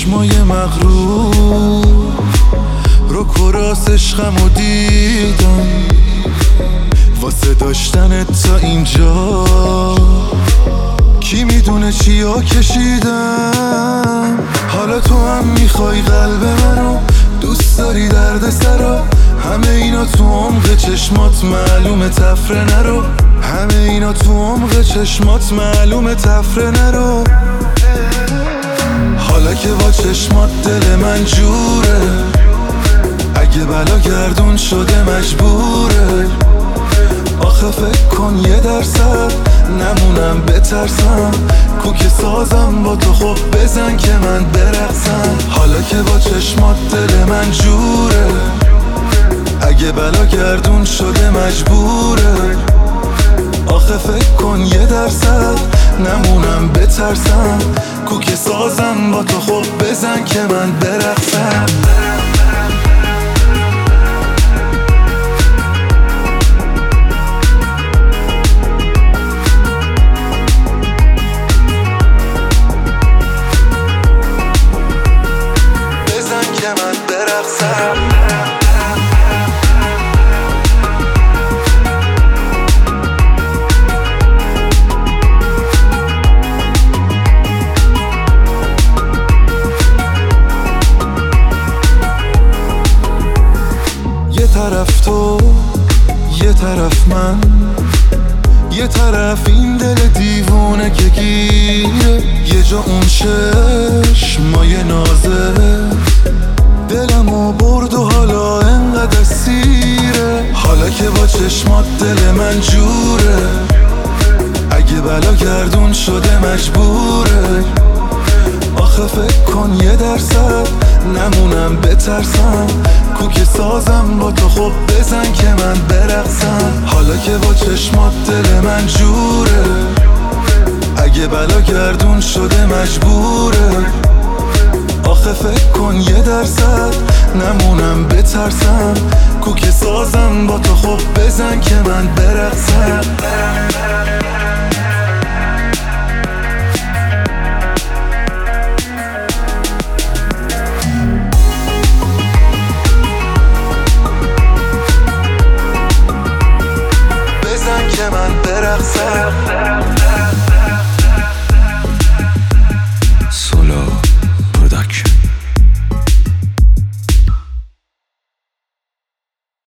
چشمای مغرور رو کراس عشقمو دیدم واسه داشتن تا اینجا کی میدونه چیا کشیدم. حالا تو هم میخوای قلب منو، دوست داری درد سرا، همه اینا تو عمق چشمات معلومه تفره نرو، همه اینا تو عمق چشمات معلومه تفره نرو. حالا که با چشمات دل من جوره، اگه بلا گردون شده مجبوره. آخه فکر کن 1% نمونم بترسم، کوک سازم با تو خب بزن که من برقصم. حالا که با چشمات دل من جوره، اگه بلا گردون شده مجبوره. آخه فکر کن 1% نمونم بترسم، کوک سازم با تو خب بزن که من برقصم. یه طرف تو، یه طرف من، یه طرف این دل دیوونه که گیره، یه جا اون چشمای نازه دلمو برد و حالا انقدر سیره. حالا که با چشمات دل من جوره، اگه بلا گردون شده مجبوره. آخه فکر کن 1% نمونم بترسم، کوک سازم با تو خب بزن که من برقصم. حالا که با چشمات دل من جوره، اگه بلا گردون شده مجبوره. آخه فکر کن 1% نمونم بترسم، کوک سازم با تو خب بزن که من برقصم.